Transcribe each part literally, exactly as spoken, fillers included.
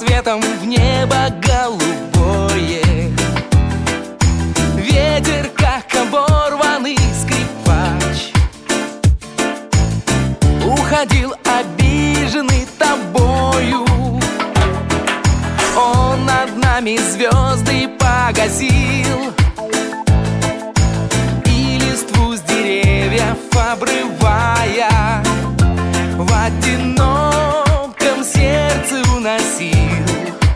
рассветом в небо голубое. Ветер, как оборванный скрипач, уходил обиженный тобою. Он над нами звезды погасил и листву с деревьев обрывая, в одиноком сердце уносил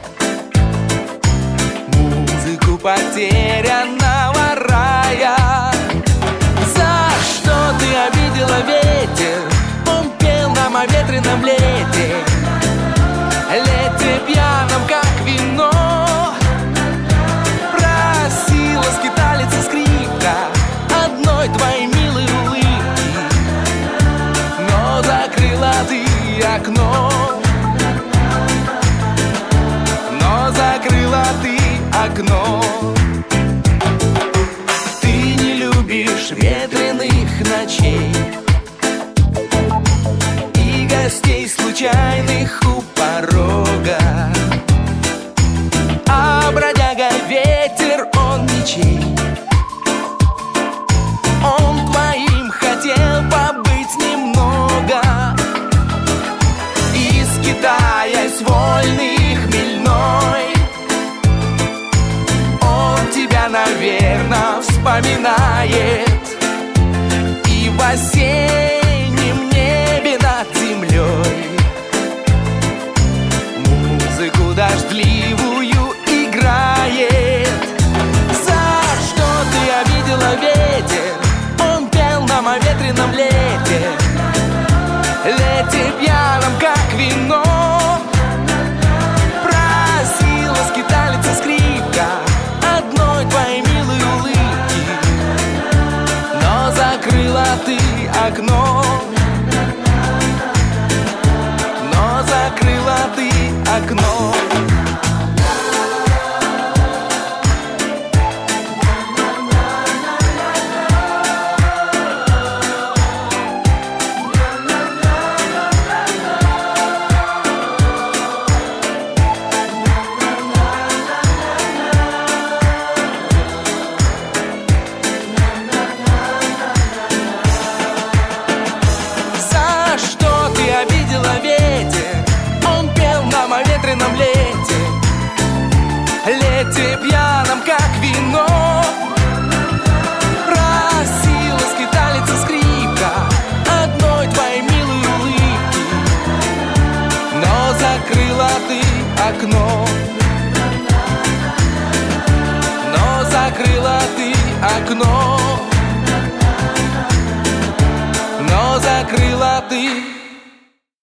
музыку потерянного рая. За что ты обидела ветер? Он пел нам о ветреном лете, лете пьяном, как вино. Просила скиталица скрипка одной твоей милой улыбки, но закрыла ты окно, но закрыла ты окно. Ты не любишь ветреных ночей и гостей случайных у порога, а бродяга ветер, он ничей. Он твоим хотел побыть немного, и скитаясь вольный и хмельной, он тебя, наверно, вспоминает и в осеннем небе над землей музыку дождливую играет. За что ты обидела ветер? Он пел нам о ветреном лете, лете пьяном, как вино. Просила скиталица скрипка одной твоей милой улыбки, но закрыла ты окно, но закрыла ты окно. Лете пьяном, как вино. Просила скиталица скрипка одной твоей милой улыбки, но закрыла ты окно, но закрыла ты окно, но закрыла ты